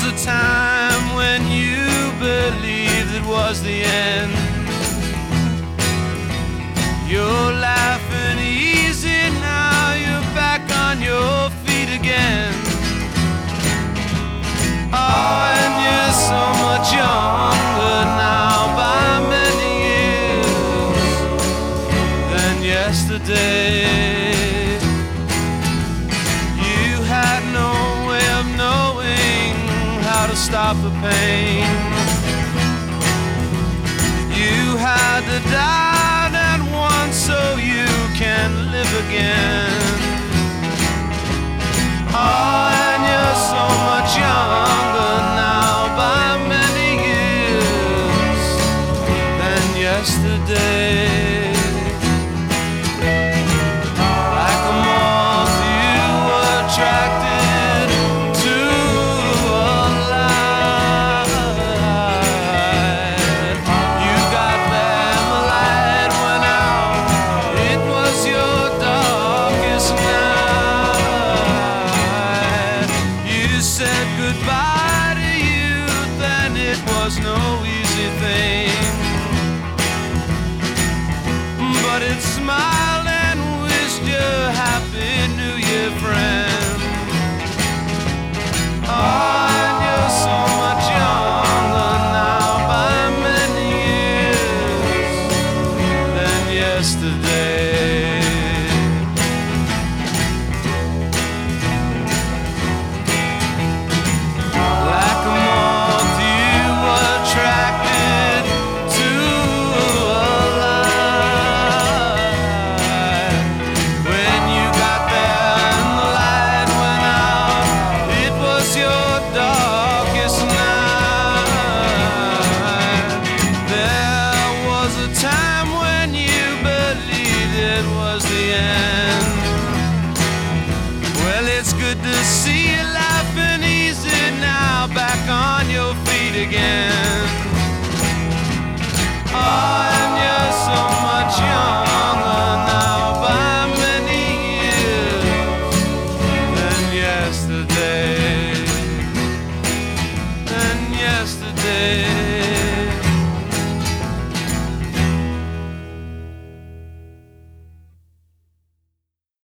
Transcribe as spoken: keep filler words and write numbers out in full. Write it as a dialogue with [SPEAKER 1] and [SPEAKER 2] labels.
[SPEAKER 1] was a time when you believed it was the end. You're laughing easy now, you're back on your feet again. Oh, and you're so much younger now by many years than yesterday. You had no way of knowing how to stop the pain. You had to die at once so you can live again. Oh, and you're so much younger now by many years than yesterday. Like a moth you were attracted to a light. You got there, the light went out. It was your darkest night. You said goodbye to youth and it was no easy thing. But it smiled and wished you happy New Year, friend. Oh, and you're so much younger now by many years than yesterday. Like a moth you were attracted to a light. When you got there and the light went out, it was your darkest night. There was a time when you believed it was the end. Well, it's good to see you laughing easy now, back on your feet again. Oh, and you're so much younger now by many years than yesterday. Than yesterday.